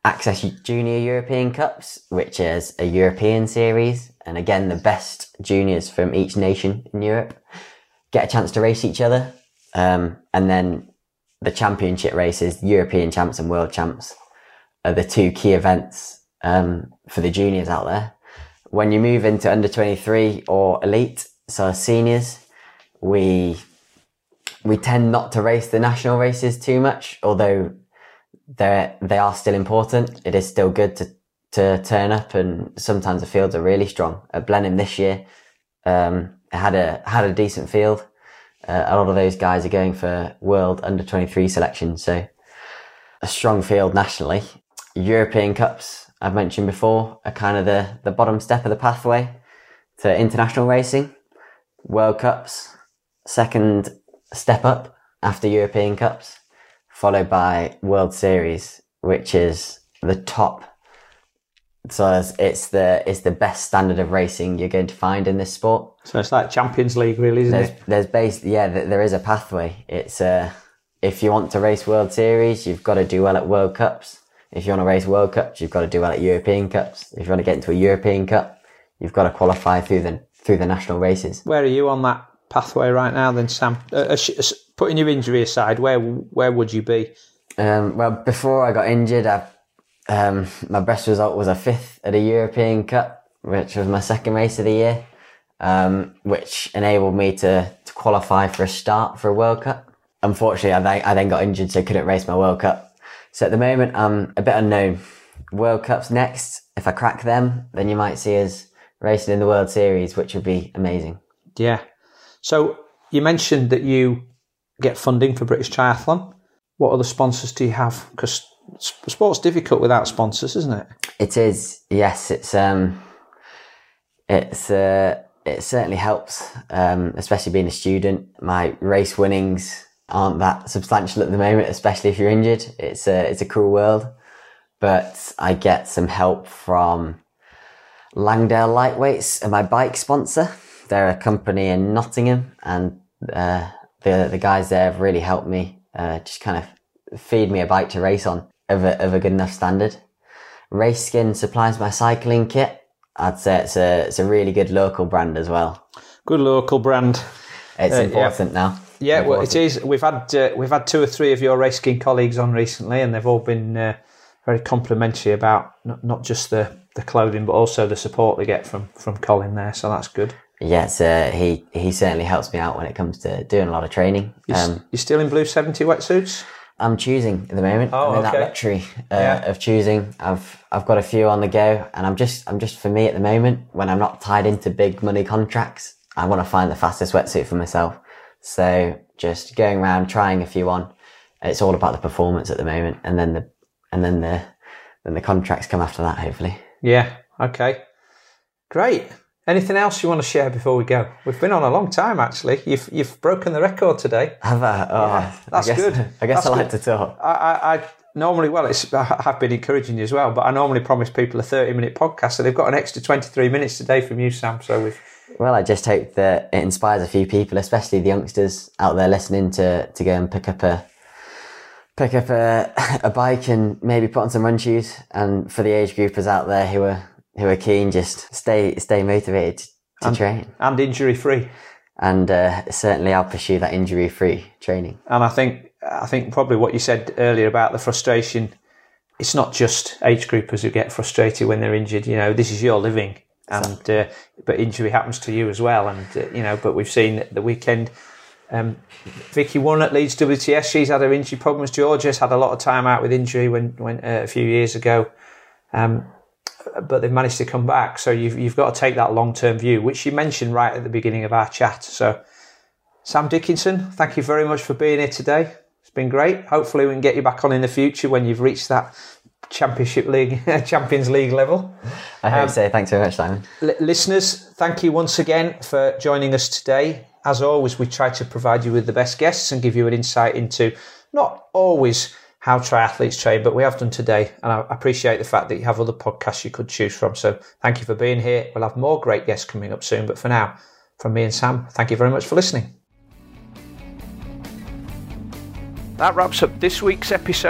Access Junior European Cups, which is a European series. And again, the best juniors from each nation in Europe get a chance to race each other. Um, and then the championship races, European champs and world champs, are the two key events um, for the juniors out there. When you move into under twenty-three or elite, so seniors, we we tend not to race the national races too much, although they they are still important. It is still good to to turn up, and sometimes the fields are really strong. At Blenheim this year, um, it had a had a decent field. Uh, a lot of those guys are going for World under twenty-three selections, so a strong field nationally. European Cups, I've mentioned before, are kind of the, the bottom step of the pathway to international racing. World Cups, second step up after European Cups, followed by World Series, which is the top. So it's, it's the it's the best standard of racing you're going to find in this sport. So it's like Champions League, really, isn't there's, it? There's base, yeah, there is a pathway. It's uh, if you want to race World Series, you've got to do well at World Cups. If you want to race World Cups, you've got to do well at European Cups. If you want to get into a European Cup, you've got to qualify through the through the national races. Where are you on that pathway right now, then, Sam? Uh, putting your injury aside, where where would you be? Um, well, before I got injured, I, um, my best result was a fifth at a European Cup, which was my second race of the year, um, which enabled me to, to qualify for a start for a World Cup. Unfortunately, I then, I then got injured, so I couldn't race my World Cup. So at the moment, I'm a bit unknown. World Cups next. If I crack them, then you might see us racing in the World Series, which would be amazing. Yeah. So you mentioned that you get funding for British Triathlon. What other sponsors do you have? Because sport's difficult without sponsors, isn't it? It is. Yes, it's um, it's uh, it certainly helps. Um, especially being a student, my race winnings aren't that substantial at the moment, especially if you're injured. It's a, it's a cruel world, but I get some help from Langdale Lightweights, and my bike sponsor. They're a company in Nottingham, and uh, the the guys there have really helped me, uh, just kind of feed me a bike to race on of a, of a good enough standard. Race Skin supplies my cycling kit. I'd say it's a, it's a really good local brand as well. Good local brand. It's uh, important yeah. now. Yeah, well, it is. We've had uh, we've had two or three of your Race Skin colleagues on recently, and they've all been uh, very complimentary about not, not just the, the clothing, but also the support they get from, from Colin there. So that's good. Yes, uh, he he certainly helps me out when it comes to doing a lot of training. You're, Um, you're still in blue seventy wetsuits? I'm choosing at the moment. Oh, I'm in okay. that luxury uh, Yeah. of choosing. I've I've got a few on the go, and I'm just I'm just for me at the moment, when I'm not tied into big money contracts, I want to find the fastest wetsuit for myself. So just going around trying a few on. It's all about the performance at the moment, and then the and then the then the contracts come after that, hopefully. Yeah. Okay. Great. Anything else you want to share before we go? We've been on a long time, actually. You've you've broken the record today. Have I? Oh, Yeah, that's I guess, good. I guess That's I like good. to talk. I, I, I normally, well, it's I have been encouraging you as well, but I normally promise people a thirty-minute podcast, so they've got an extra twenty-three minutes today from you, Sam. So we've Well, I just hope that it inspires a few people, especially the youngsters out there listening, to, to go and pick up a pick up a, a bike and maybe put on some run shoes. And for the age groupers out there who are who are keen, just stay stay motivated to and, train. and injury free. And uh, certainly, I'll pursue that injury free training. And I think I think probably what you said earlier about the frustration. It's not just age groupers who get frustrated when they're injured. You know, this is your living. And uh, but injury happens to you as well, and uh, you know. But we've seen the weekend. Um, Vicky won at Leeds W T S. She's had her injury problems. Georgia's had a lot of time out with injury when, when uh, a few years ago, um, but they've managed to come back. So you've you've got to take that long term view, which you mentioned right at the beginning of our chat. So, Sam Dickinson, thank you very much for being here today. It's been great. Hopefully, we can get you back on in the future when you've reached that Championship League, Champions League level. I hope Um, so. Thanks very much, Simon. L- listeners, thank you once again for joining us today. As always, we try to provide you with the best guests and give you an insight into not always how triathletes train, but we have done today. And I appreciate the fact that you have other podcasts you could choose from. So thank you for being here. We'll have more great guests coming up soon. But for now, from me and Sam, thank you very much for listening. That wraps up this week's episode.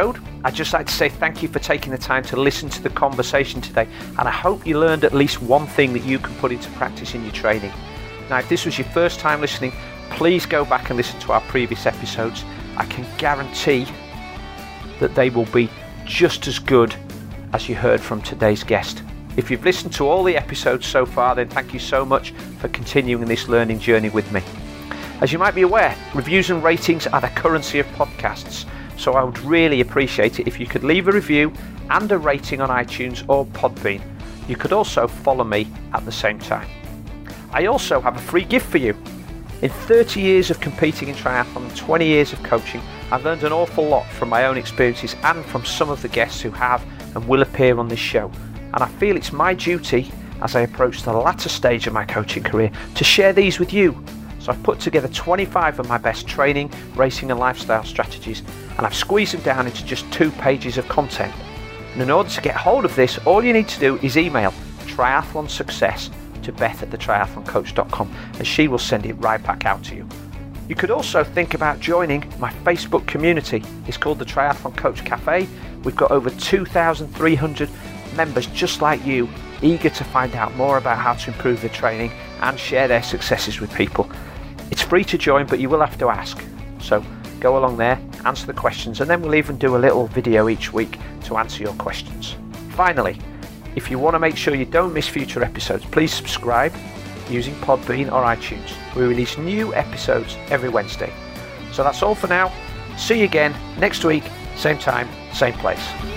I'd just like to say thank you for taking the time to listen to the conversation today, and I hope you learned at least one thing that you can put into practice in your training. Now, if this was your first time listening, please go back and listen to our previous episodes. I can guarantee that they will be just as good as you heard from today's guest. If you've listened to all the episodes so far, then thank you so much for continuing this learning journey with me. As you might be aware, reviews and ratings are the currency of podcasts, so I would really appreciate it if you could leave a review and a rating on iTunes or Podbean. You could also follow me at the same time. I also have a free gift for you. In thirty years of competing in triathlon and twenty years of coaching, I've learned an awful lot from my own experiences and from some of the guests who have and will appear on this show. And I feel it's my duty, as I approach the latter stage of my coaching career, to share these with you. So I've put together twenty-five of my best training, racing and lifestyle strategies, and I've squeezed them down into just two pages of content. And in order to get hold of this, all you need to do is email triathlon success to Beth at the triathlon coach dot com, and she will send it right back out to you. You could also think about joining my Facebook community. It's called the Triathlon Coach Cafe. We've got over two thousand three hundred members just like you, eager to find out more about how to improve their training and share their successes with people. It's free to join, but you will have to ask. So go along there, answer the questions, and then we'll even do a little video each week to answer your questions. Finally, if you want to make sure you don't miss future episodes, please subscribe using Podbean or iTunes. We release new episodes every Wednesday. So that's all for now. See you again next week, same time, same place.